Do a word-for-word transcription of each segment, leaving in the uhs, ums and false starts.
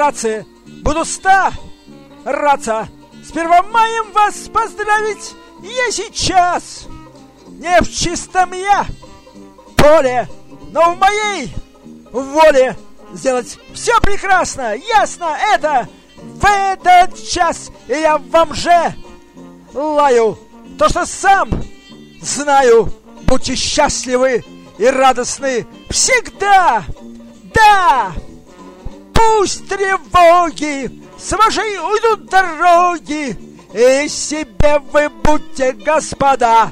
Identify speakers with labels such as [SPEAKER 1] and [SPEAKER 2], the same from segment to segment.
[SPEAKER 1] братцы, буду стараться с Первомаем вас поздравить я сейчас. Не в чистом я поле, но в моей воле сделать все прекрасно, ясно это в этот час. И я вам же лаю то, что сам знаю. Будьте счастливы и радостны всегда. Да! Пусть тревоги с вашей уйдут дороги, и себе вы будьте господа.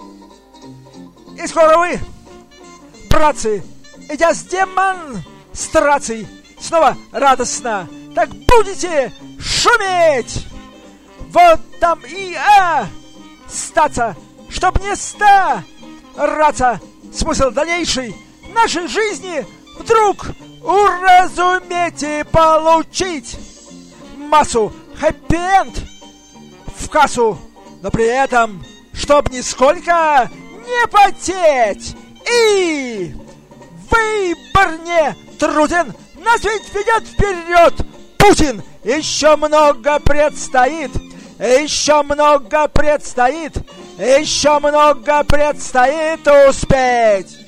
[SPEAKER 1] И скоро вы, братцы, идя с демонстрацией, снова радостно так будете шуметь. Вот там и а статься, чтоб не стараться смысл дальнейшей нашей жизни вдруг уразуметь и получить массу хэппи-энд в кассу, но при этом чтоб нисколько не потеть. И выбор не труден, нас ведь ведет вперед Путин. Еще много предстоит, еще много предстоит, еще много предстоит успеть.